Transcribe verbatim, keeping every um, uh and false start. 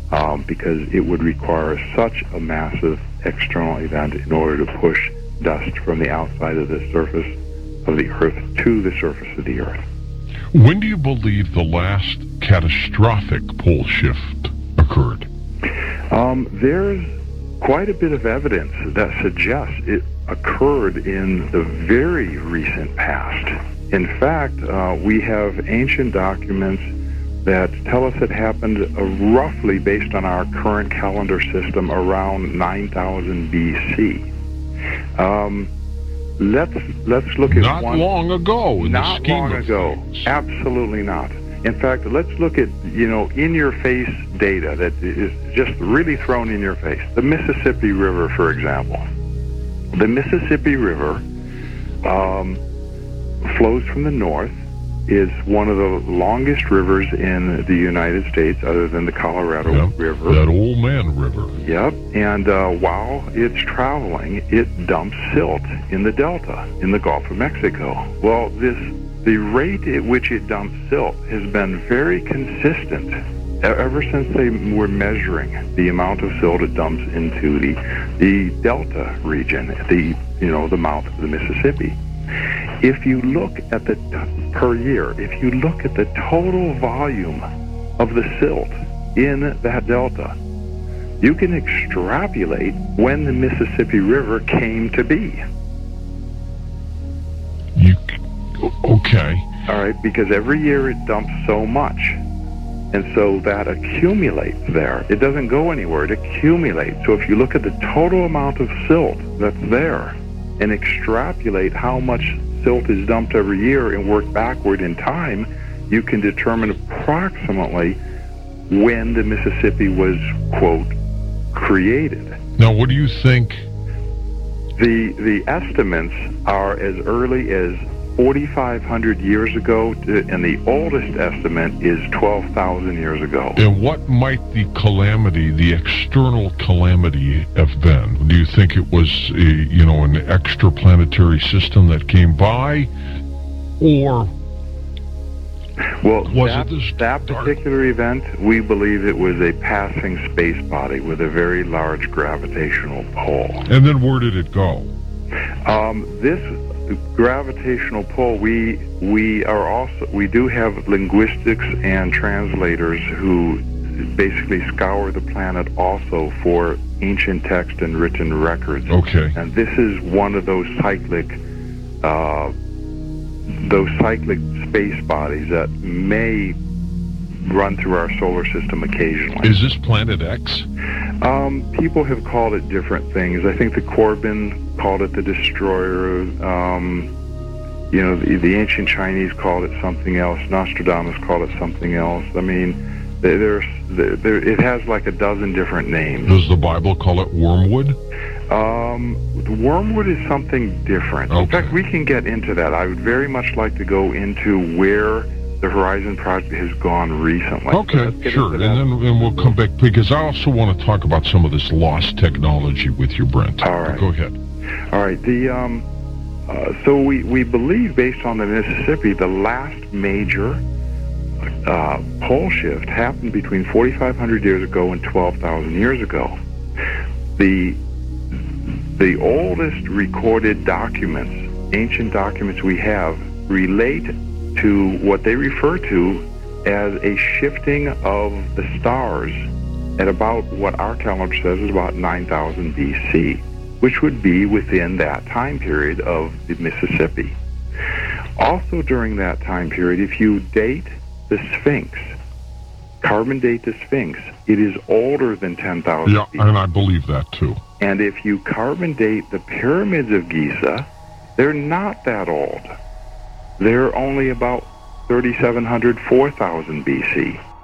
um, because it would require such a massive external event in order to push dust from the outside of the surface of the Earth to the surface of the Earth. When do you believe the last catastrophic pole shift occurred? Um, there's quite a bit of evidence that suggests it occurred in the very recent past. In fact, uh, we have ancient documents that tell us it happened uh, roughly, based on our current calendar system, around nine thousand B C. Um, let's let's look at not one, long ago. In not the scheme long of ago. things. Absolutely not. In fact, let's look at, you know, in-your-face data that is just really thrown in your face. The Mississippi River, for example. The Mississippi River um, flows from the north, is one of the longest rivers in the United States, other than the Colorado yep, River. That old man river. Yep, and uh, while it's traveling, it dumps silt in the delta, in the Gulf of Mexico. Well, this the rate at which it dumps silt has been very consistent ever since they were measuring the amount of silt it dumps into the the delta region, the you know the mouth of the Mississippi. If you look at the per year, if you look at the total volume of the silt in that delta, you can extrapolate when the Mississippi River came to be. You okay? All right, because every year it dumps so much, and so that accumulates there. It doesn't go anywhere; it accumulates. So if you look at the total amount of silt that's there, and extrapolate how much silt is dumped every year and work backward in time, you can determine approximately when the Mississippi was, quote, created. Now, what do you think? The the estimates are as early as forty-five hundred years ago, to, and the oldest estimate is twelve thousand years ago. And what might the calamity, the external calamity, have been? Do you think it was, a, you know, an extraplanetary system that came by, or well, was that, it this that dark? particular event? We believe it was a passing space body with a very large gravitational pull. And then where did it go? Um, this gravitational pull, we we are also we do have linguistics and translators who basically scour the planet also for ancient text and written records. Okay. And this is one of those cyclic uh, those cyclic space bodies that may run through our solar system occasionally. Is this Planet X? Um, people have called it different things. I think the Corbin called it the Destroyer. Um, you know, the, the ancient Chinese called it something else. Nostradamus called it something else. I mean, there's there, there, it has like a dozen different names. Does the Bible call it wormwood? Um, wormwood is something different. Okay. In fact, we can get into that. I would very much like to go into where the Horizon Project has gone recently. Okay, sure, and then and we'll come back, because I also want to talk about some of this lost technology with you, Brent. All right. Go ahead. All right. The um, uh, so we, we believe, based on the Mississippi, the last major uh, pole shift happened between forty-five hundred years ago and twelve thousand years ago. The the oldest recorded documents, ancient documents we have, relate to what they refer to as a shifting of the stars at about what our calendar says is about nine thousand B C, which would be within that time period of the Mississippi. Also during that time period, if you date the Sphinx, carbon date the Sphinx, it is older than ten thousand Yeah, B C. and I believe that too. And if you carbon date the pyramids of Giza, they're not that old. They're only about thirty-seven hundred, four thousand B C.